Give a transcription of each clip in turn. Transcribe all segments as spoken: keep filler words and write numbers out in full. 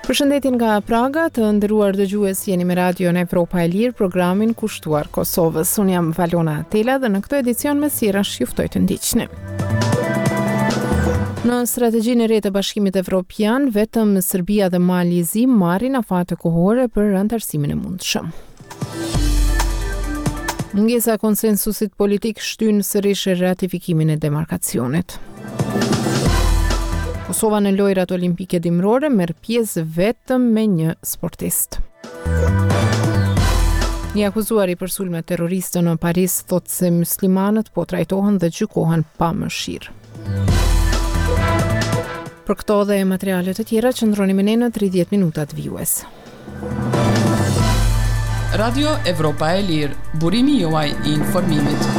Përshëndetje nga Praga, të nderuar dëgjues, jeni me Radion Evropa e Lirë, programin kushtuar Kosovës. Unë jam Valona Tela dhe në këtë edicion me sirash juftoj të ndiqni. Në strategjinë e re të Bashkimit Evropian, vetëm Serbia dhe Malizi marrin afate kohore për antarësimin e mundshëm. Mungesa e konsensusit politik shtyn sërish ratifikimin e demarkacionit. Kosova në lojrat olimpike dimrore merr pjesë vetëm me një sportist. Një akuzuar i për sulme terroriste në Paris thotë se muslimanët po trajtohen dhe gjykohen pa mëshirë. Për këto dhe materiale të tjera qëndroni me ne në tridhjetë minutat vijues. Radio Evropa e Lirë, burimi juaj i informimit.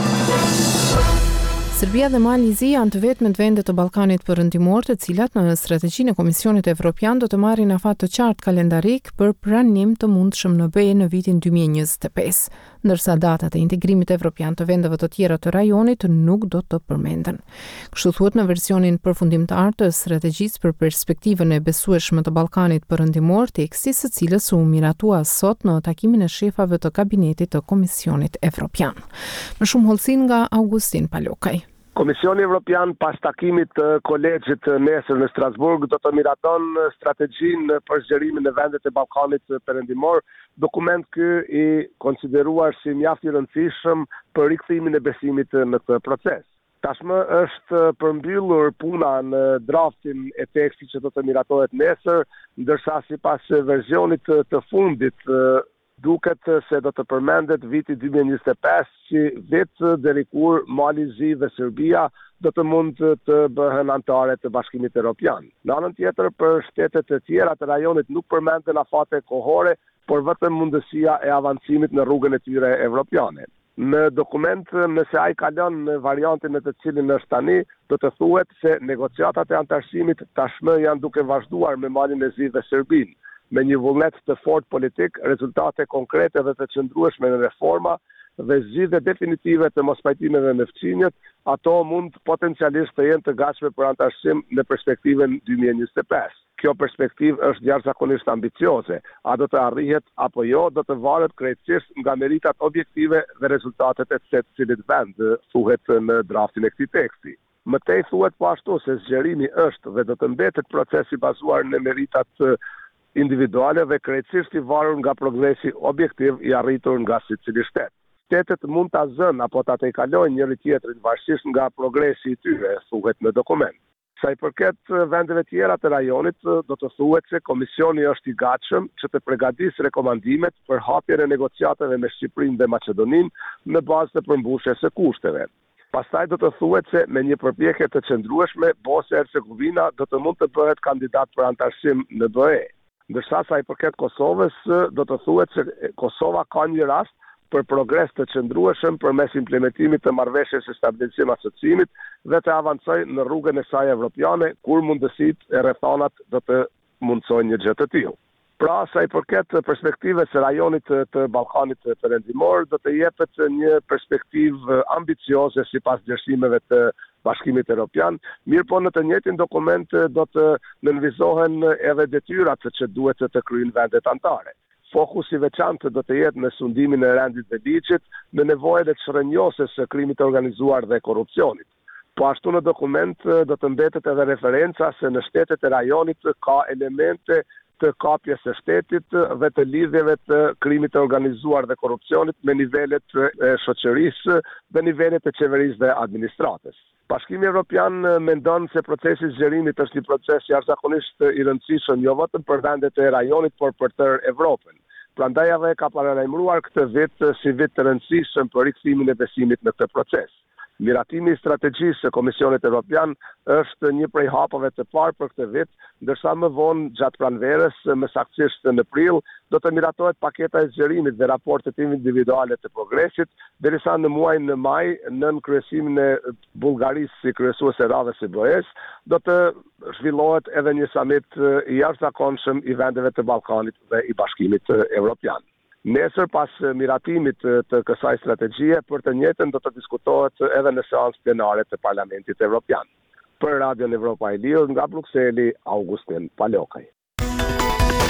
Serbia dhe Malizi janë të vetmet vendet të Ballkanit Perëndimor, të cilat në strategjinë e Komisionit Evropian do të marrin afat të qartë kalendarik për pranim të mundshëm në B E në vitin dy mijë e njëzet e pesë, ndërsa datat e integrimit evropian të vendeve të tjera të rajonit nuk do të përmenden. Kështu thuhet në versionin përfundimtar të strategjisë për perspektivën e besueshme të Ballkanit Perëndimor, teksti së cilës u miratua sot në takimin e shefave të kabinetit të Komisionit Evropian. Më shumë hollësi nga Augustin Palokaj. Komisioni Evropian pas takimit të kolegjit nesër në Strasburg do të miraton strategjinë për zgjerimin e vendet e Ballkanit Perëndimor, dokument ky i konsideruar si mjaft i rëndësishëm për rikthimin e besimit në këtë proces. Tashmë është përmbyllur puna në draftin e tekstit që do të miratohet nesër, ndërsa sipas versionit të fundit duket se do të përmendet viti dy mijë e njëzet e pesë si vit deri kur Malizi dhe Serbia do të mund të bëhen anëtare të Bashkimit Evropian. Në anën tjetër, për shtetet e tjera të rajonit nuk përmenden afate kohore, por vetëm mundësia e avancimit në rrugën e tyre evropiane. Në dokument, nëse ai kalon në variantin në të cilin është tani, do të thuhet se negociatat e antarësimit tashmë janë duke vazhduar me Malizi dhe Serbinë, me një vullnet të fort politik, rezultate konkrete dhe të qëndrueshme në reforma dhe zgjidhje definitive të mospajtimeve në fqinjet, ato mund potencialisht të jenë të gatshme për antarësim në perspektivën dy mijë e njëzet e pesë. Kjo perspektivë është jashtëzakonisht ambicioze. A do të arrihet apo jo, do të varet krejtësisht nga meritat objektive dhe rezultatet e secilitit vend, thuhet në draftin e këtij teksti. Më tej thuhet po ashtu se zgjerimi është dhe do të mbetet proces i bazuar në meritat individuale dhe krejtësisht i varur nga progresi objektiv i arritur nga secili shtet. Shtetet mund ta zënë apo ta tejkalojnë njëri tjetrin varësisht nga progresi i tyre, thuhet në dokument. Sa i përket vendeve tjera të rajonit, do të thuhet se Komisioni është i gatshëm që të përgatisë rekomandimet për hapjen e negociatave me Shqipërinë dhe Maqedoninë në bazë të përmbushjes së kushteve. Pastaj do të thuhet se me një përpjekje të qëndrueshme, Bosnia e Hercegovina do të mund të bëhet kandidat për antarësim në B E. Ndërsa sa i përket Kosovës, do të thuhet se Kosova ka një rast për progres të qëndrueshëm përmes implementimit të marrëveshjes së stabilizim asociimit dhe të avancojë në rrugën e saj evropiane, kur mundësitë e rrethonat do të mundsojnë një gjë të tillë. Pra, sa i përket perspektivës së rajonit të Ballkanit Perëndimor, do të jepet një perspektivë ambicioze sipas vlerësimeve të Bashkimit Evropian, mirë po në të njëjtin dokument do të nënvizohen edhe detyrat që duhet të kryejnë vendet anëtare. Fokusi veçantë do të jetë në sundimin e rendit dhe ligjit, në nevojën e shërënjosjes së krimit të organizuar dhe korrupsionit. Po ashtu në dokument do të mbetet edhe referenca se në shtetet e rajonit ka elemente të kapjes së shtetit dhe të lidhjeve të krimit të organizuar dhe korrupsionit me nivelet e shoqërisë dhe nivelet e qeverisë dhe administratës. Bashkimi Evropian mendon se procesi i zgjerimit është një proces jashtëzakonisht i rëndësishëm jo vetëm për vendet e rajonit, por për tërë Evropën. Prandaj edhe ka paralajmëruar këtë vit si vit të rëndësishëm për rikthimin e besimit në këtë proces. Miratimi i strategjisë së Komisionit Evropian është një prej hapave të parë për këtë vit, ndërsa më vonë gjatë pranverës, më saktësisht në prill, do të miratohet paketa e zgjerimit dhe raportet individuale të progresit, derisa në muajin në maj, nën kryesimin e Bullgarisë si kryesuese radhës së B E-s, do të zhvillohet edhe një samit i jashtëzakonshëm i vendeve të Ballkanit dhe i Bashkimit Evropian. Nesër pas miratimit të kësaj strategjie, për të njëjtën do të diskutohet edhe në seancë plenare të Parlamentit Evropian. Për Radion Evropa e Lirë, nga Brukseli, Augustin Palokaj.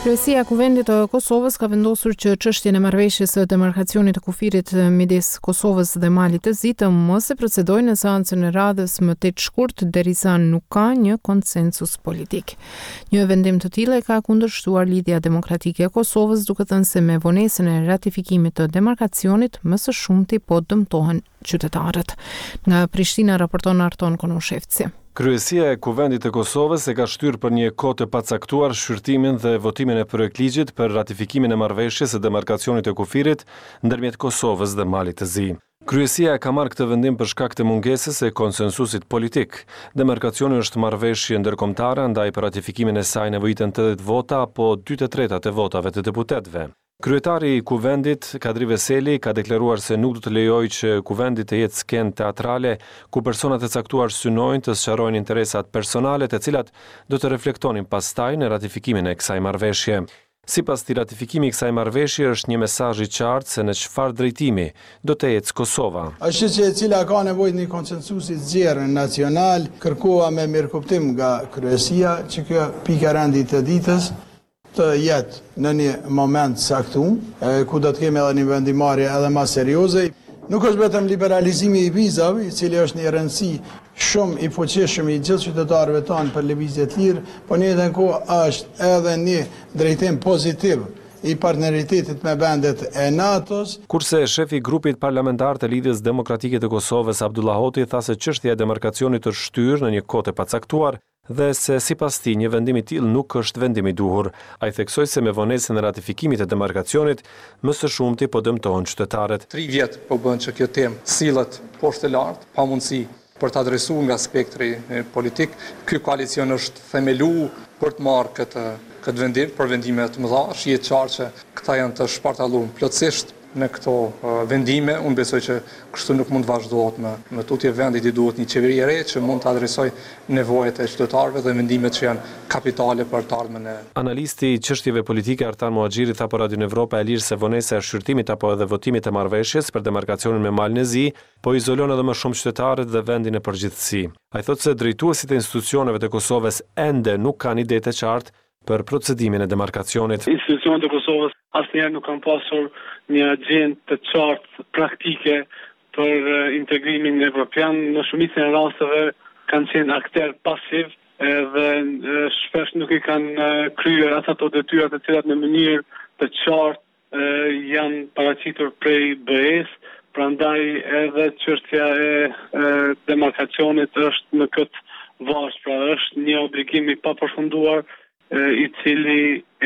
Kryesia e Kuvendit të Kosovës ka vendosur që çështjen e marrëveshjes së demarkacionit të kufirit midis Kosovës dhe Malit të Zi të mos e procedojë në seancën e radhës më tetë shkurt derisa nuk ka një konsensus politik. Një vendim të tillë ka kundërshtuar Lidhja Demokratike e Kosovës, duke thënë se me vonesën e ratifikimit të demarkacionit më së shumti po dëmtohen qytetarët. Nga Prishtina raporton Arton Konushevci. Kryesia e Kuvendit të Kosovës e ka shtyrë për një kohë të pacaktuar shqyrtimin dhe votimin e projektligjit për ratifikimin e marrëveshjes së demarkacionit të kufirit ndërmjet Kosovës dhe Malit të Zi. Kryesia ka marrë këtë vendim për shkak të mungesës e konsensusit politik. Demarkacioni është marrëveshje ndërkombëtare, ndaj për ratifikimin e saj nevojiten tetëdhjetë vota apo dy të tretat e votave të deputetëve. Kryetari i Kuvendit, Kadri Veseli, ka deklaruar se nuk do të lejojë që Kuvendi të jetë skenë teatrale ku personat e caktuar synojnë të sqarojnë interesat personale, të cilat do të reflektonin pastaj në ratifikimin e kësaj marrëveshje. Sipas tij, ratifikimi i kësaj marrëveshje është një mesazh i qartë se në çfarë drejtimi do të ecë Kosova. Është që e cila ka nevojë një konsensusi të zgjerrë nacional, kërkova me mirëkuptim nga kryesia që kjo pika e rëndit të ditës të jetë në një moment saktum, ku do të kemi edhe një vendimarrje edhe më serioze. Nuk është vetëm liberalizimi i vizave, i cili është një rëndësi shumë i fuqishëm i gjithë qytetarëve tanë për lëvizje të lirë, por në njëjtën kohë është edhe një drejtim pozitiv i partneritetit me vendet e NATO-s. Kurse shefi i grupit parlamentar të Lidhjes Demokratike të Kosovës, Abdullah Hoti, tha se çështja e demarkacionit është shtyrë në një kohë të pacaktuar dhe se sipas tij një vendim i tillë nuk është vendim i duhur. Ai theksoi se me vonesën e ratifikimit të demarkacionit më së shumti po dëmtohen qytetarët. Tri vjet po bën që kjo temë sillet poshtë lart, pa mundësi për të adresuar nga spektri politik. Ky koalicion është themeluar për të marrë këtë këtë vendim për vendime të mëdha. Është e qartë që këta janë të shpartalluar plotësisht në këto uh, vendime. Unë besoj që kështu nuk mund vazhdohet me, me tutje vendit, i duhet një qeveri e re që mund të adresoj nevojat e qytetarëve dhe vendimet që janë kapitale për të ardhmen e. Analisti i çështjeve politike Artan Muhaxhiri tha për Radio Evropa e Lirë se vonesa e shqyrtimit apo edhe votimit të marrëveshjes për demarkacionin me Malin e Zi po izolon edhe më shumë qytetarët dhe vendin e përgjithësi. Ai thotë se drejtuesit e institucioneve të Kosovës ende nuk kanë ide të qartë për procedimin e demarkacionit. Institucionet e Kosovës asnjëherë nuk kanë pasur një agjendë të qartë praktike për integrimin evropian. Në shumicën e rasteve kanë qenë akter pasiv dhe shpesh nuk i kanë kryer ato detyra të cilat në mënyrë të qartë janë paraqitur prej B E-s. Prandaj edhe çështja e demarkacionit është në këtë varg, pra është një obligim i papërfunduar i cili e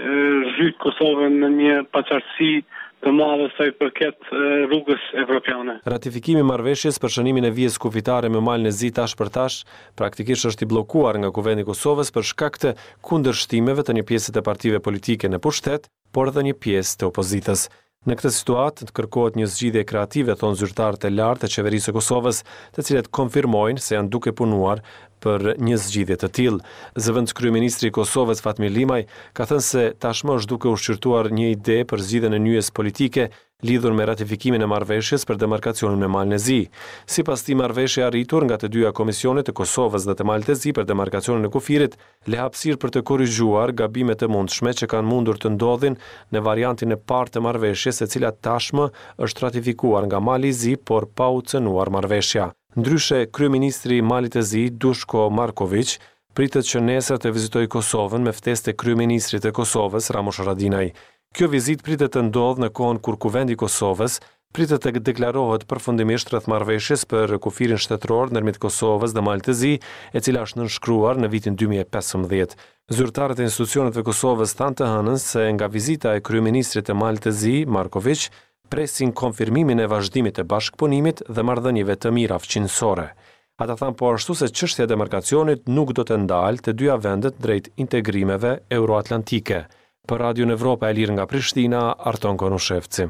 zhyt Kosovën në një paqartësi të madhe sa i përket rrugës evropiane. Ratifikimi i marrëveshjes për shënimin e vijës kufitare me Malin e Zi tash për tash praktikisht është i bllokuar nga Kuvendi i Kosovës për shkak të kundërshtimeve të një pjesë të partive politike në pushtet, por edhe një pjesë të opozitës. Në këtë situatë kërkohet një zgjidhje kreative, thonë zyrtarët e lartë të qeverisë së Kosovës, të cilët konfirmojnë se janë duke punuar për një zgjidhje të tillë. Zëvendës kryeministri i Kosovës Fatmir Limaj ka thënë se tashmë është duke ushqyrtuar një ide për zgjidhjen e nyjes politike lidhur me ratifikimin e marrëveshjes për demarkacionin me Malin e Zi. Sipas tij, marrëveshja e arritur nga të dyja komisionet të Kosovës dhe të Malit të Zi për demarkacionin e kufirit le hapësirë për të korrigjuar gabimet e mundshme që kanë mundur të ndodhin në variantin e parë të marrëveshjes, e cila tashmë është ratifikuar nga Mali i Zi, por pa u cënuar marrëveshja. Ndryshe, kryeministri i Malit të Zi, Dushko Marković, pritet që nesër të vizitojë Kosovën me ftesë të kryeministrit të Kosovës Ramush Haradinaj. Kjo vizitë pritet të ndodhë në kohën kur Kuvendi i Kosovës pritet të deklarohet përfundimisht rreth marrëveshjes për kufirin shtetëror ndërmjet Kosovës dhe Malit të Zi, e cila është nënshkruar në vitin dy mijë e pesëmbëdhjetë. Zyrtarët e institucioneve të Kosovës thanë të hënën se nga vizita e kryeministrit të Malit të Zi, Marković, presin konfirmimin e vazhdimit të bashkëpunimit dhe marrëdhënieve të mira fqinjësore. Ata thanë po ashtu se çështja e demarkacionit nuk do të ndalë të dyja vendet drejt integrimeve euroatlantike. Për Radio Evropa e Lirë nga Prishtina, Arton Konushevci.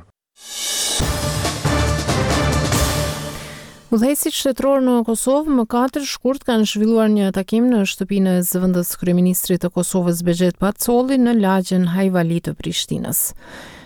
Udhëheqësit shtetëror në Kosovë më katër shkurt kanë zhvilluar një takim në shtëpinë e zëvendës kryeministrit të Kosovës Bexhet Pacolli në lagjen Hajvali të Prishtinës.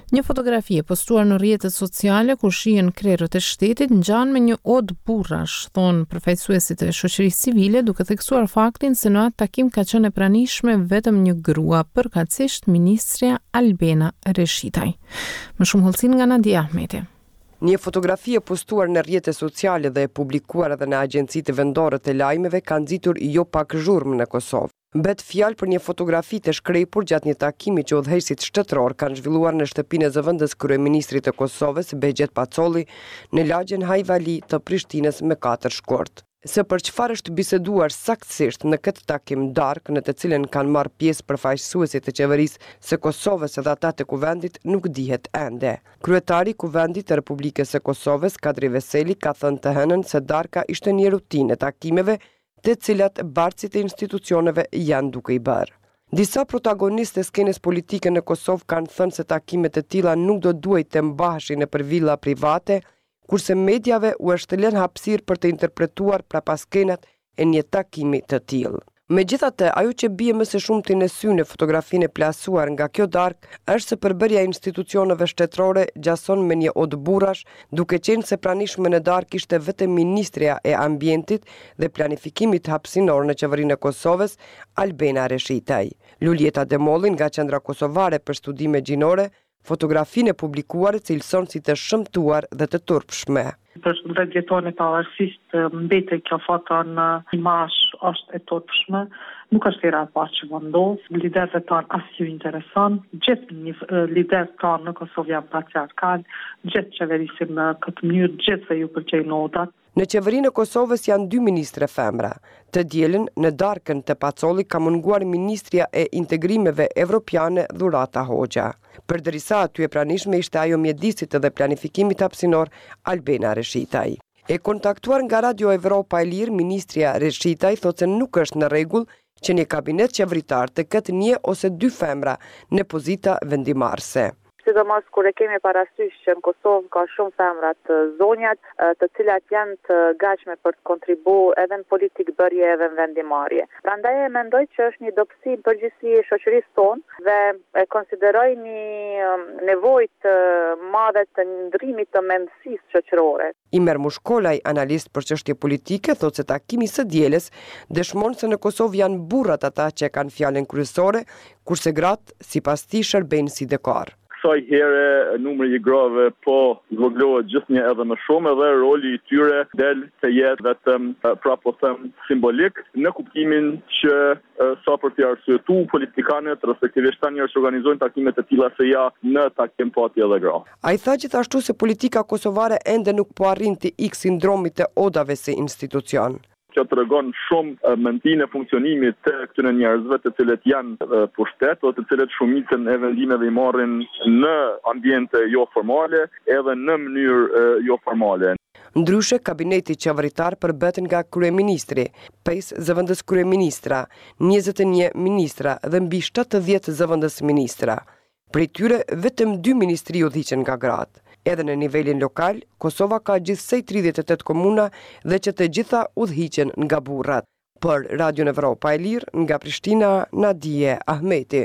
Një fotografi e postuar në rrjetet sociale ku shihen krerët e shtetit ngjan me një odë burrash, thon përfaqësuesit e shoqërisë civile, duke theksuar faktin se në atë takim ka qenë e pranishme vetëm një grua, përkatësisht ministrja Albena Reshitaj. Më shumë hollësin nga Nadia Ahmeti. Një fotografi e postuar në rrjetet sociale dhe e publikuar edhe në agjencitë vendore të lajmeve ka nxitur jo pak zhurmë në Kosovë. Bet fjalë për një fotografi të shkrepur gjatë një takimi që udhëheqësit shtetëror kanë zhvilluar në shtëpinë e zëvendës kryeministrit të Kosovës, Behgjet Pacolli, në lagjen Hajvali të Prishtinës me katër shkort. Se për çfarë është biseduar saktësisht në këtë takim darkë në të cilën kanë marrë pjesë përfaqësuesit të qeverisë së Kosovës edhe ata të kuvendit nuk dihet ende. Kryetari i kuvendit të Republikës së Kosovës, Kadri Veseli, ka thënë të hënën se darka ishte një rutinë e takimeve të cilat bartësit e institucioneve janë duke i bërë. Disa protagonistë e skenës politike në Kosovë kanë thënë se takimet e tilla nuk do duhet të mbaheshin nëpër villa private, kurse mediave u është lënë hapësirë për të interpretuar prapaskenat e një takimi të tillë. Megjithatë, ajo që bie më së shumti në sy në fotografinë e plasuar nga kjo darkë është se përbërja e institucioneve shtetërore gjason me një odë burrash, duke qenë se pranishme në darkë ishte vetëm ministrja e ambientit dhe planifikimit hapësinor në qeverinë e Kosovës, Albena Reshitaj. Luljeta Demolli nga Qendra Kosovare për Studime Gjinore fotografinë e publikuar cilëson si të shëmtuar dhe të turpshme. Për dhjetë vjetorin e pavarësisë mbetet kjo foto në imazh është e turpshme, nuk është era e parë që vendos, liderët tanë as ju intereson, gjithë një lider tanë në Kosovë janë patriarkal, gjithë qeverisin në këtë mënyrë, gjithë ju pëlqejnë odat. Në qeverinë e Kosovës janë dy ministre femra. Të dielën në darkën të Pacolli ka munguar ministrja e integrimeve evropiane Dhurata Hoxha. Përdërisa aty e pranishme ishte ajo mjedisit dhe planifikimit hapësinor Albena Reshitaj. E kontaktuar nga Radio Evropa e Lirë, ministrja Reshitaj thotë se nuk është në rregull që një kabinet qeveritar të ketë një ose dy femra në pozita vendimarrëse. Sidomos kur e kemi parasysh që në Kosovë ka shumë femra të zonjat, të cilat janë të gatshme për të kontribuar edhe në politikë bërje edhe në vendimarrje. Prandaj e mendoj që është një dobësi në përgjithësi e shoqërisë tonë dhe e konsideroj një nevojë të madhe të ndrimit të mendësisë shoqërore. Imer Mushkolaj, analist për çështje politike, thotë se takimi së dielës dëshmon se në Kosovë janë burrat ata që kanë fjalën kryesore, kurse gratë sipas tij shërbejnë si dekor. Kësaj here numri i grave po zvoglohet gjithnjë edhe më shumë edhe roli i tyre del të jetë vetëm pra po them simbolik në kuptimin që sa për të arsyetuar politikanët respektivisht tani që organizojnë takime të tilla se ja në takim po atje edhe gra. Ai tha gjithashtu se politika kosovare ende nuk po arrin të ikë sindromit të odave si institucion. Që të regon shumë mendinë e funksionimit të këtyre njerëzve të cilët janë pushtet, o të cilët shumicën e vendimeve i marrin në ambiente jo formale edhe në mënyrë jo formale. Ndryshe, kabineti qeveritar përbet nga kryeministri, pesë zëvendës kryeministra, njëzet e një ministra dhe mbi shtatëdhjetë zëvendës ministra. Prej tyre, vetëm dy ministri udhëhiqen nga gratë. Edhe në nivelin lokal, Kosova ka gjithsej tridhjetë e tetë komuna dhe që të gjitha udhëhiqen nga burrat. Për Radio Evropa e Lirë, nga Prishtina, Nadia Ahmeti.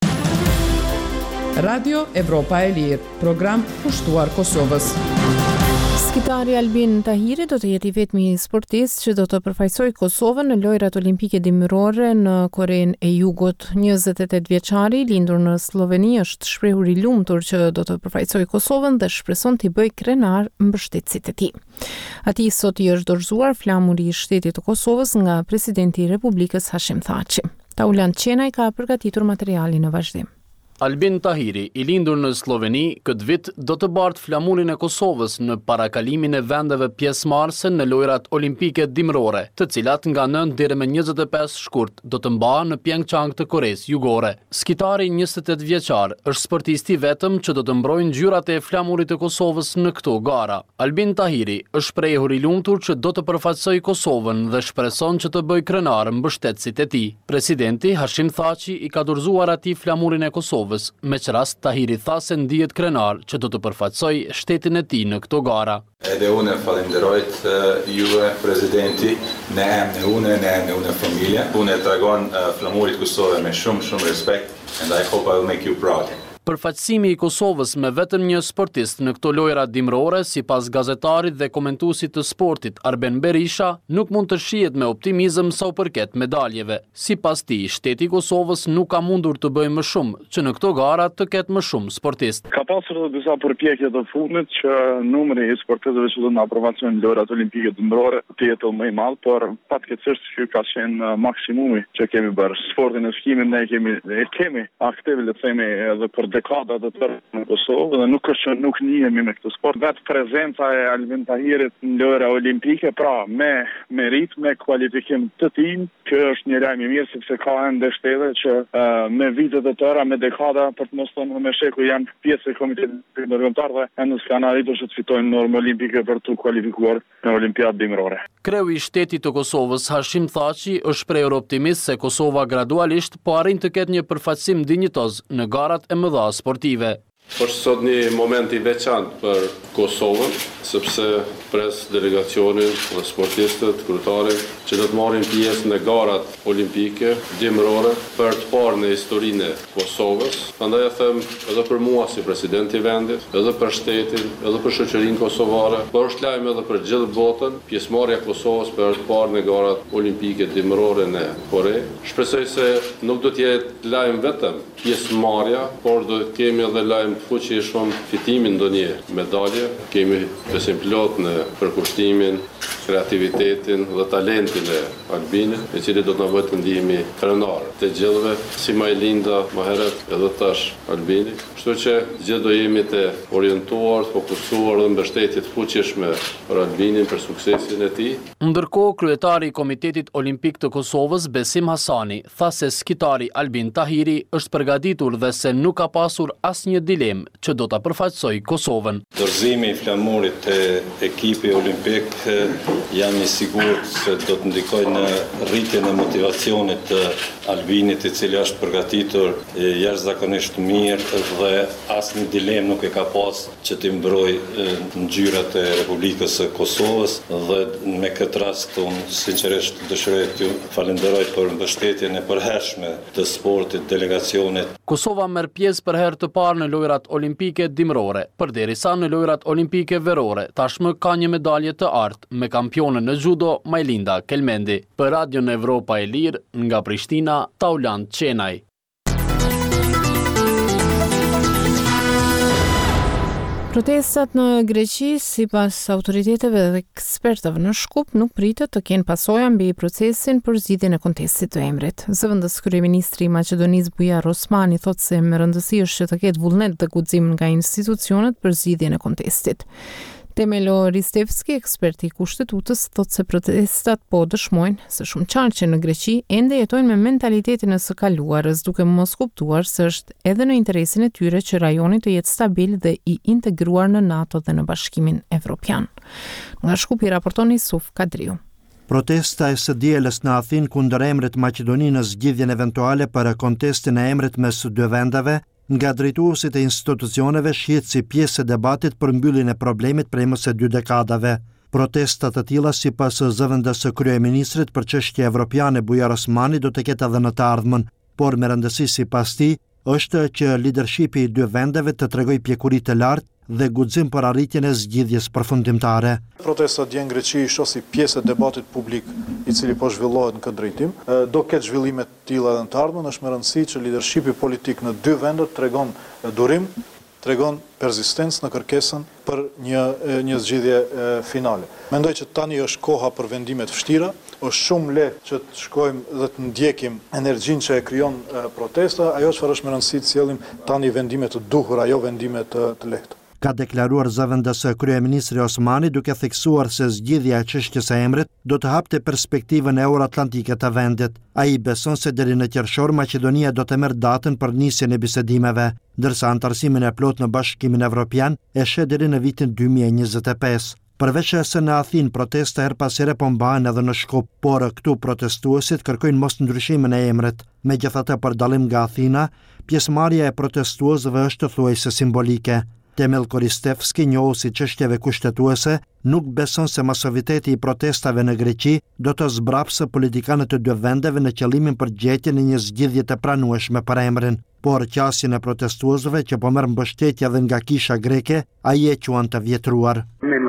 Radio Evropa e Lirë, program pushtuar Kosovës. Skitari Albin Tahiri do të jetë i vetmi sportist që do të përfaqësojë Kosovën në lojrat olimpike dimërore në Korenë e Jugut. njëzet e tetë vjeçari, lindur në Sloveni, është shprehur i lumtur që do të përfaqësojë Kosovën dhe shpreson t'i bëjë krenar mbështetësit e tij. Atij sot i është dorëzuar flamuri i shtetit të Kosovës nga presidenti i Republikës Hashim Thaçi. Taulan Qenaj ka përgatitur materialin në vazhdim. Albin Tahiri, i lindur në Sloveni, këtë vit do të bartë flamurin e Kosovës në parakalimin e vendeve pjesëmarrëse në lojrat olimpike dimërore, të cilat nga nëntë deri me njëzet e pesë shkurt do të mbahen në Pyeongchang të Koresë Jugore. Skitari njëzet e tetë vjeçar është sportisti vetëm që do të mbrojnë ngjyrat e flamurit të Kosovës në këto gara. Albin Tahiri është shprehur i lumtur që do të përfaqësojë Kosovën dhe shpreson që të bëjë krenar mbështetësit e tij. Presidenti Hashim Thaçi i ka dorëzuar atij flamurin e Kosovës. Me që rast, Tahiri tha se ndihet krenar që do të përfaqësoj shtetin e tij në këto gara. Edhe unë falenderojt uh, juve, presidenti, në emrin e unë, në emrin e unë familje. Unë e tregon uh, flamurit Kosovë me shumë, shumë respekt, and I hope I will make you proud. Përfaqësimi i Kosovës me vetëm një sportist në këto lojra dimrore, sipas gazetarit dhe komentuesit të sportit Arben Berisha, nuk mund të shihet me optimizëm sa u përket medaljeve. Sipas tij, shteti i Kosovës nuk ka mundur të bëjë më shumë që në këto gara të ketë më shumë sportistë. Ka pasur edhe disa përpjekje të fundit që numri i sportistëve që do në aprovacion në lojrat olimpike dimrore të jetë më i madh, por fatkeqësisht që ka qenë maksimumi që kemi bërë. Sportin e skimit ne kemi e kemi aktive, le të themi, edhe për dekada të tërë në Kosovë dhe nuk është që nuk njihemi me këtë sport. Vetë prezenca e Albin Tahirit në lojra olimpike, pra me merit, me kualifikim të tij, kjo është një lajm i mirë sepse ka ende shtete që uh, me vite të tëra, me dekada, për të mos thënë me sheku, janë pjesë e komitetit ndërkombëtar dhe ende s'kan arritur që të fitojnë normë olimpike për të kualifikuar në Olimpiadë dimrore. Kreu i shtetit të Kosovës, Hashim Thaçi, është shprehur optimist se Kosova gradualisht po arrin të ketë një përfaqësim dinjitoz në garat e mëdha sportive. Është sot një moment i veçantë për Kosovën, sepse pres delegacionin dhe sportistët, kryetarët që do të marrin pjesë në garat olimpike dimrore për të parë në historinë e Kosovës. Prandaj e them edhe për mua si president i vendit, edhe për shtetin, edhe për shoqërinë kosovare, por është lajm edhe për gjithë botën, pjesëmarrja e Kosovës për të parë në garat olimpike dimrore në Kore. Shpresoj se nuk do të jetë lajm vetëm pjesëmarrja, por do të kemi edhe lajm të fuqishëm fitimin ndonjë medalje. Kemi besim plot në përkushtimin, kreativitetin dhe talentin e Albinit, i cili do të na bëjë të ndihemi krenar të gjithëve, si më e linda më herët edhe tash Albini. Kështu që gjithë do jemi të orientuar, të fokusuar dhe mbështetje të fuqishme për Albinin, për suksesin e tij. Ndërkohë, kryetari i Komitetit Olimpik të Kosovës, Besim Hasani, tha se skitari Albin Tahiri është përgatitur dhe se nuk ka pasur asnjë dilemë që do ta përfaqësojë Kosovën. Dorëzimi i flamurit të ekipi olimpik jam i sigurt se do të ndikojë në rritjen e motivacionit të Albinit, i cili është përgatitur jashtëzakonisht mirë dhe asnjë dilemë nuk e ka pas që të mbrojë ngjyrat e Republikës së Kosovës dhe me këtë rast unë sinqerisht dëshiroj t'ju falenderoj për mbështetjen e përhershme të sportit, delegacionit. Kosova merr pjesë për herë të parë në lojrat olimpike dimrore, përderisa në lojrat olimpike verore tashmë ka një medalje të artë me kampionën në judo Majlinda Kelmendi. Për Radion Evropa e Lirë, nga Prishtina, Taulant Qenaj. Protestat në Greqi, sipas autoriteteve dhe ekspertëve në Shkup, nuk pritet të kenë pasoja mbi procesin për zgjidhjen e kontestit të emrit. Zëvendës kryeministri i Maqedonisë Bujar Osmani thotë se më rëndësi është që të ketë vullnet dhe guxim nga institucionet për zgjidhjen e kontestit. Temelo Ristevski, eksperti i kushtetutës, thotë se protestat po dëshmojnë se shumë qartë që në Greqi ende jetojnë me mentalitetin e së kaluarës, duke mos kuptuar se është edhe në interesin e tyre që rajoni të jetë stabil dhe i integruar në NATO dhe në Bashkimin Evropian. Nga Shkupi raporton Isuf Kadriu. Protesta e së dielës në Athinë kundër emrit Maqedonisë, zgjidhjen eventuale për kontestin e emrit mes dy vendeve, nga drejtuesit e institucioneve shihet si pjesë e debatit për mbylljen e problemit prej më së dy dekadave. Protesta të tilla sipas zëvendës së kryeministrit për çështje evropiane Bujar Osmani do të ketë edhe në të ardhmen, por me rëndësi sipas tij është që lidershipi i dy vendeve të tregojë pjekuri të lartë dhe guxim për arritjen e zgjidhjes përfundimtare. Protesta dje në Greqi është si pjesë e debatit publik i cili po zhvillohet në këtë drejtim. Do ketë zhvillime të tilla edhe në të ardhmen, është me rëndësi që lidershipi politik në dy vendet tregon durim, tregon persistencë në kërkesën për një një zgjidhje finale. Mendoj që tani është koha për vendime të vështira, është shumë lehtë që të shkojmë dhe të ndjekim energjinë që e krijon protesta, ajo çfarë është me rëndësi të sjellim tani vendime të duhura, jo vendime të, të lehta. Ka deklaruar zëvendës kryeministri Osmani duke theksuar se zgjidhja e çështjes së emrit do të hapte perspektivën euroatlantike të vendit. Ai beson se deri në qershor Maqedonia do të merr datën për nisjen e bisedimeve, ndërsa antarësimin e plot në Bashkimin Evropian e sheh deri në vitin dy mijë e njëzet e pesë. Përveç se në Athinë protesta her pas here po mbahen edhe në Shkup, por këtu protestuesit kërkojnë mos ndryshimin e emrit. Megjithatë, për dallim nga Athina, pjesëmarrja e protestuesve është thuajse simbolike. Temel Koristevski, njohuesi çështjeve kushtetuese, nuk beson se masoviteti i protestave në Greqi do të zbrapsë politikanët të dy vendeve në qëllimin për gjetjen e një zgjidhje të pranueshme për emrin, por qasjen e protestuesve që po merr mbështetje edhe nga kisha greke, ai e quan të vjetruar.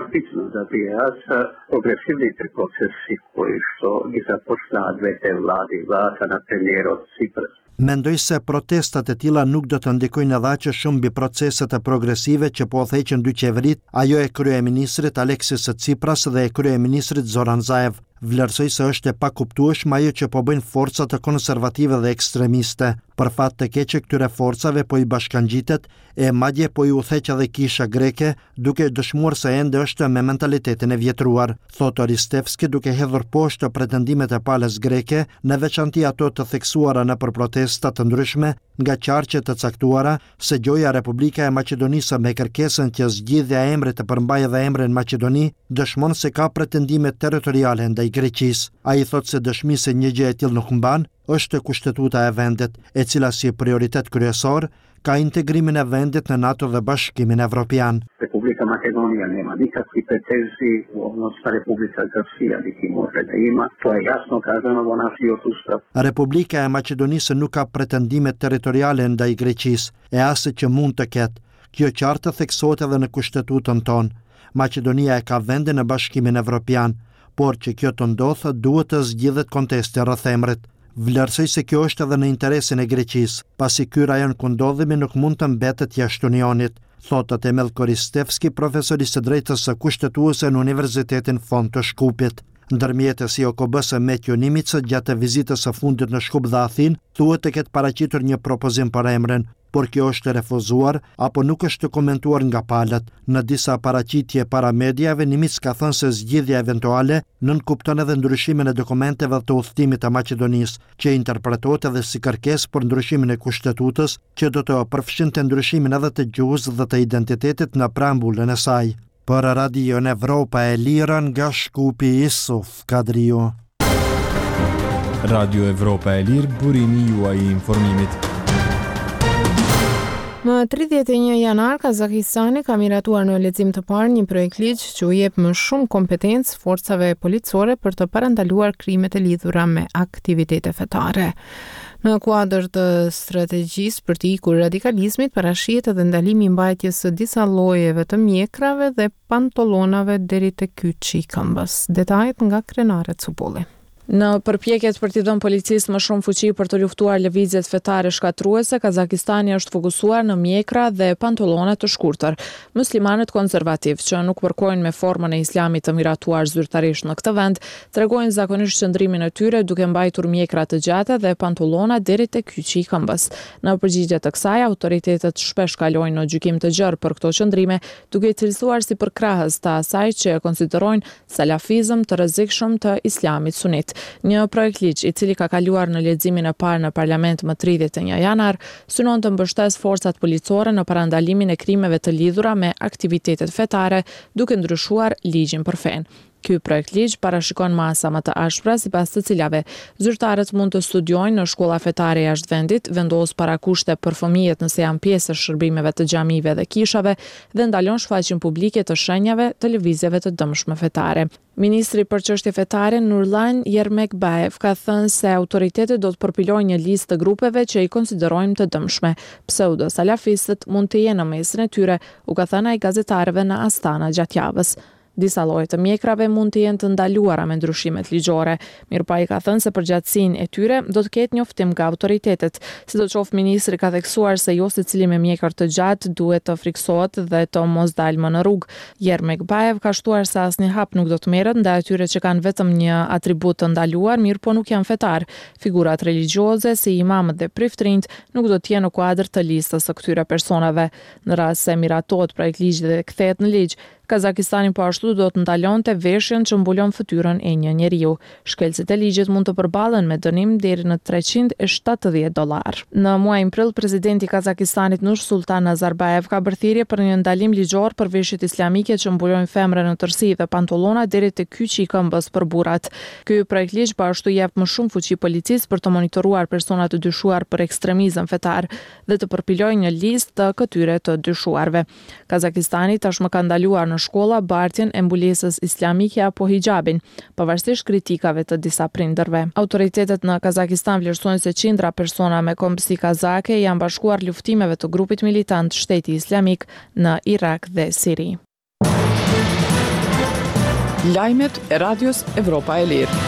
Zabijas progresivните procesi koji što i započna dvete vladi, vlada na premijerot Cipras. Mendoj se protestat e tilla nuk do të ndikojnë edhe shumë mbi proceset e progresive që po udhëheqin dy qeverit, ajo e kryeministrit Aleksis Tsipras dhe e kryeministrit Zoran Zaev. Vlerësoj se është e pakuptueshme ajo që po bëjnë forcat e konservative dhe ekstremiste. Për fat të keq që këtyre forcave po i bashkangjitet e madje po i udhëheq edhe kisha greke, duke dëshmuar se ende është me mentalitetin e vjetruar, thot Oristevski duke hedhur poshtë pretendimet e palës greke, në veçanti ato të theksuara nëpër protesta të ndryshme nga qarqe të caktuara se gjoja Republika e Maqedonisë me kërkesën që zgjidhja e emrit të përmbajë dhe emrin Maqedoni dëshmon se ka pretendime territoriale ndaj Greqisë. Ai thot se dëshmi se një gjë e tillë nuk mban është kushtetuta e vendit, e cila si prioritet kryesor ka integrimin e vendit në NATO dhe Bashkimin Evropian. Republika Makedonija nema nikakvi pretenziji u odnos sa Republika Grčija, niti može da ima, to je jasno kazano u našoj ustav. Republika e Maqedonisë nuk ka pretendime territoriale ndaj Greqisë, e as që mund të ketë. Kjo qartë theksohet edhe në kushtetutën tonë. Maqedonia e ka vende në Bashkimin Evropian, por që kjo të ndodhë duhet të zgjidhet kontesti rreth emrit. Vlerësoj se kjo është edhe në interesin e Greqisë, pasi ky rajon ku ndodhemi nuk mund të mbetet jashtë Unionit, thotë Temel Koristevski, profesor i së drejtës së kushtetuese në Universitetin Fond të Shkupit. Ndërmjetësi O K B-s Metjo Nimica gjatë vizitës së fundit në Shkup dhe Athinë thuhet të ketë paraqitur një propozim për emrin, por kjo është refuzuar apo nuk është komentuar nga palët. Në disa paraqitje para mediave, Nimic ka thënë se zgjidhja eventuale nënkupton edhe ndryshimin e dokumenteve të udhëtimit të Maqedonisë, që interpretohet edhe si kërkesë për ndryshimin e kushtetutës, që do të përfshinte ndryshimin edhe të gjuhës dhe të identitetit në preambullën e saj. Për Radio Evropa e Lira nga Shkupi, Isuf Kadriu. Radio Evropa e Lirë, burimi juaj i informimit. Më tridhjetë e një janar, Kazakistani ka miratuar në lexim të parë një projekt ligj që u jep më shumë kompetencë forcave policore për të parandaluar krimet e lidhura me aktivitete fetare. Në kuadër të strategjisë për të ikur radikalizmit, parashihet edhe ndalimi i mbajtjes së disa llojeve të mjekrave dhe pantolonave deri te kyçi i këmbës. Detajet nga Krenare Cupulli. Në përpjekjet për t'i dhënë policisë më shumë fuqi për të luftuar lëvizjet fetare shkatruese, Kazakistani është fokusuar në mjekra dhe pantolone të shkurtër. Muslimanët konservativ, që nuk përkojnë me formën e islamit të miratuar zyrtarisht në këtë vend, tregojnë zakonisht qëndrimin e tyre duke mbajtur mjekra të gjata dhe pantolona deri te kyçi i këmbës. Në përgjigje të kësaj, autoritetet shpesh kalojnë në gjykim të gjerë për këto qëndrime, duke i cilësuar si përkrahës të asaj që e konsiderojnë salafizëm të rrezikshëm të islamit sunit. Një projekt ligj i cili ka kaluar në leximin e parë në parlament më tridhjetë e një janar synon të mbështesë forcat policore në parandalimin e krimeve të lidhura me aktivitetet fetare, duke ndryshuar ligjin për fenë. Ky projekt ligj parashikon masa më të ashpra sipas të cilave zyrtarët mund të studiojnë në shkolla fetare jashtë vendit, vendos parakushte për fëmijët nëse janë pjesë e shërbimeve të xhamive dhe kishave dhe ndalon shfaqjen publike të shenjave të lëvizjeve të dëmshme fetare. Ministri për çështje fetare Nurlan Yermekbaev ka thënë se autoritetet do të përpilojnë një listë të grupeve që i konsiderojnë të dëmshme. Pseudo-salafistët mund të jenë në mesin e tyre, u ka thënë ai gazetarëve në Astana gjatë javës. Disa lloje të mjekrave mund të jenë të ndaluara me ndryshimet ligjore. Mirpa i ka thënë se përgjatësinë e tyre do të ketë njoftim nga autoritetet. Sidoqoftë, ministri ka theksuar se jo secili me mjekër të gjatë duhet të friksohet dhe të mos dalë më në rrugë. Yermekbaev ka shtuar se asnjë hap nuk do të merret ndaj atyre që kanë vetëm një atribut të ndaluar, mirë po nuk janë fetar. Figurat religjioze si imamët dhe priftrinjt nuk do të jenë në kuadër të listës së këtyre personave. Në rast se miratohet projekt ligji dhe kthehet në ligj, Kazakistani po ashtu do të ndalonte veshjen që mbulon fytyrën e një njeriu. Shkelcet e ligjit mund të përballen me dënim deri në treqind e shtatëdhjetë dollar. Në muajin prill, presidenti i Kazakistanit Nursultan Nazarbayev ka bërë thirrje për një ndalim ligjor për veshjet islamike që mbulojnë femrën në tërsi dhe pantallona deri te kyçi i këmbës për burrat. Ky projekt ligj po ashtu jep më shumë fuqi policisë për të monitoruar persona të dyshuar për ekstremizëm fetar dhe të përpilojë një listë të këtyre të dyshuarve. Kazakistani tashmë ka ndaluar në shkolla bartjen e mbulesës islamike apo hijabin, pavarësisht kritikave të disa prindërve. Autoritetet në Kazakistan vlerësojnë se qindra persona me kombësi kazake janë bashkuar luftimeve të grupit militant Shteti Islamik në Irak dhe Siri. Lajmet e Radios Evropa e Lirë.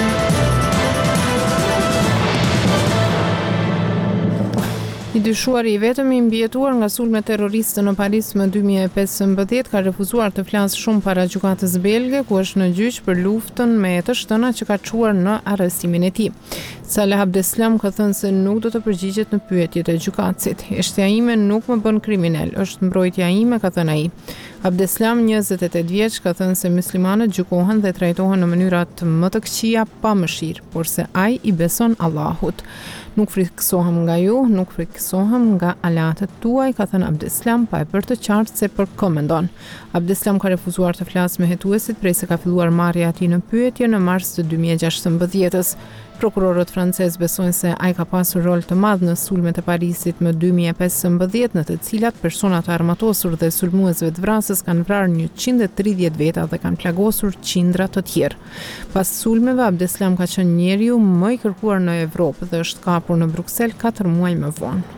I dyshuari i vetëm i mbijetuar nga sulme terroriste në Paris më dy mijë e pesëmbëdhjetë ka refuzuar të flasë shumë para gjykatës belge, ku është në gjyq për luftën me të shtëna që ka çuar në arrestimin e tij. Saleh Abdeslam ka thënë se nuk do të përgjigjet në pyetjet e gjykatësit. Eshtja ime nuk më bën kriminal, është mbrojtja ime, ka thënë ai. Abdeslam, njëzet e tetë vjeç, ka thënë se muslimanët gjykohen dhe trajtohen në mënyrat më të këqija pa mëshirë, por se ai i beson Allahut. Nuk frikësohem nga ju, nuk frikësohem nga alatët tuaj, ka thënë Abdeslam, pa e bërë të qartë se për kë mendon. Abdeslam ka refuzuar të flasë me hetuesit prej se ka filluar marrja e tij në pyetje në mars të dy mijë e gjashtëmbëdhjetës. Prokurorët francezë besojnë se ai ka pasur rol të madh në sulmet e Parisit më dy mijë e pesëmbëdhjetë, në të cilat persona të armatosur dhe sulmuesve të vrasës kanë vrarë njëqind e tridhjetë veta dhe kanë plagosur qindra të tjerë. Pas sulmeve, Abdeslam ka qenë njeriu më i kërkuar në Evropë dhe është kapur në Bruksel katër muaj më vonë.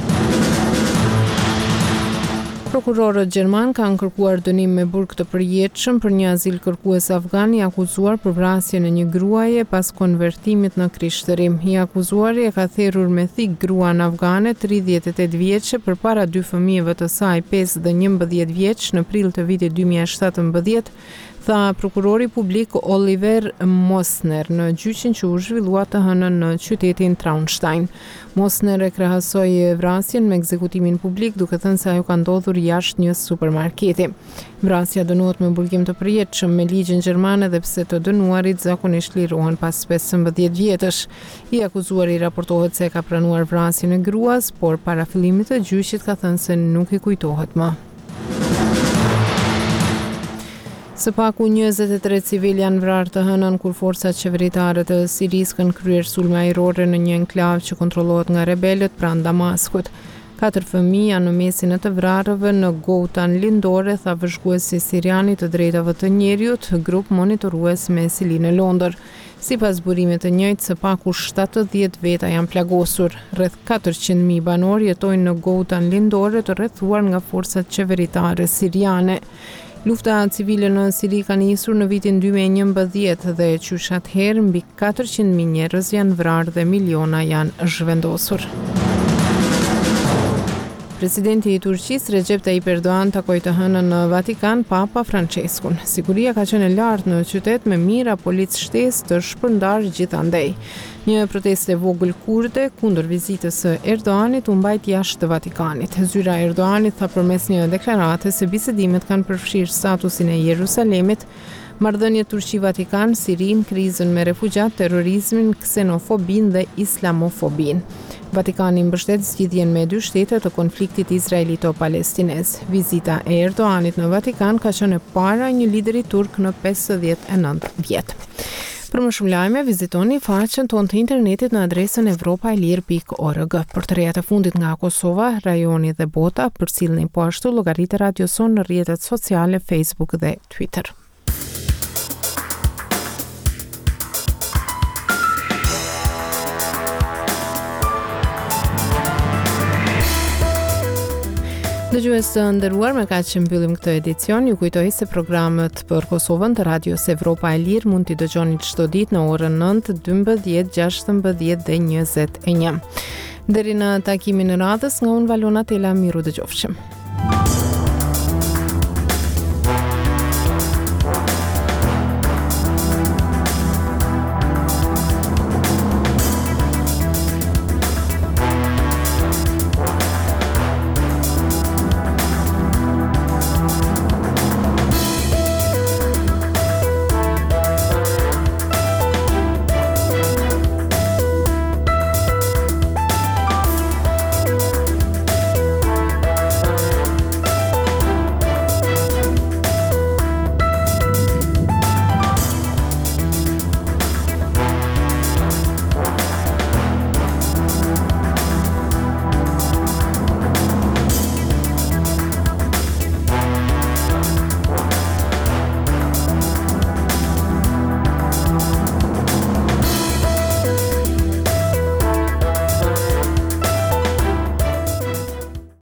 Prokurorët gjerman kanë kërkuar dënim me burg të përjetshëm për një azil kërkues afgan i akuzuar për vrasjen e një gruaje pas konvertimit në krishtërim. I akuzuari e ka therrur me thik gruan afgane tridhjetë e tetë vjeçe përpara dy fëmijëve të saj pesë dhe njëmbëdhjetë vjeç në prill të vitit dy mijë e shtatëmbëdhjetë, tha prokurori publik Oliver Mosner në gjyqin që u zhvillua të hënën në qytetin Traunstein. Mosner e krahasoi vrasjen me ekzekutimin publik, duke thënë se ajo ka ndodhur jashtë një supermarketi. Vrasja dënohet me burgim të përjetshëm me ligjin gjerman, edhe pse të dënuarit zakonisht lirohen pas pesëmbëdhjetë vjetësh. I akuzuari raportohet se ka pranuar vrasjen e gruas, por para fillimit të gjyqit ka thënë se nuk i kujtohet më. Së paku njëzet e tre civil janë vrarë të hënën kur forcat qeveritare të Sirisë kanë kryer sulme ajrore në një enklav që kontrollohet nga rebelët pranë Damaskut. Katër fëmijë janë në mesin e të vrarëve në Goutan lindore, tha vëzhguesi siriani të drejtave të njerëzit, grup monitorues me silinë në Londër. Sipas burimit të njëjtë, së paku shtatëdhjetë veta janë plagosur. Rreth katërqind mijë banor jetojnë në Goutan lindore, të rrethuar nga forcat qeveritare siriane. Lufta civile në Siri ka nisur në vitin dy mijë e njëmbëdhjetë dhe qysh atëherë mbi katërqind mijë njerëz janë vrarë dhe miliona janë zhvendosur. Presidenti i Turqisë Recep Tayyip Erdogan takoi të hënën në Vatikan Papa Franceskun. Siguria ka qenë e lartë në qytet me mira policë shtesë të shpërndarë gjithandej. Një protestë e vogël kurde kundër vizitës së Erdoganit u mbajt jashtë të Vatikanit. Zyra e Erdoganit tha përmes një deklarate se bisedimet kanë përfshirë statusin e Jerusalemit, marrëdhëniet Turqi-Vatikan, Sirin, krizën me refugjat, terrorizmin, ksenofobin dhe islamofobin. Vatikani mbështet zgjidhjen me dy shtete të konfliktit izraelito-palestinez. Vizita e Erdoganit në Vatikan ka qenë e para një lideri turk në pesëdhjetë e nëntë vjet. Për më shumë lajme, vizitoni faqen tonë të internetit në adresën evropaelir pikë org. Për të rejat e fundit nga Kosova, rajoni dhe bota, përcjellni po ashtu llogaritë e Radio Son në rrjetet sociale Facebook dhe Twitter. Dëgjues të nderuar, me kaq që mbyllim këtë edicion, ju kujtoj se programet për Kosovën të Radios Evropa e Lirë mund t'i dëgjoni çdo ditë në orën nëntë, dymbëdhjetë, gjashtëmbëdhjetë dhe njëzet e një. Deri në takimin e radhës, nga unë Valona Tela, miru dëgjofshim.